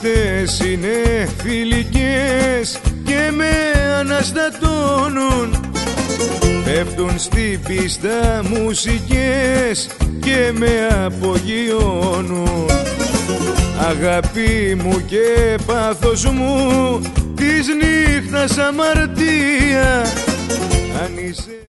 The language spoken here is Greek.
αυτές είναι φιλικές και με αναστατώνουν. Πέφτουν στην πίστα μουσικές και με απογειώνουν. Αγάπη μου και πάθος μου της νύχτας αμαρτία, αν είσαι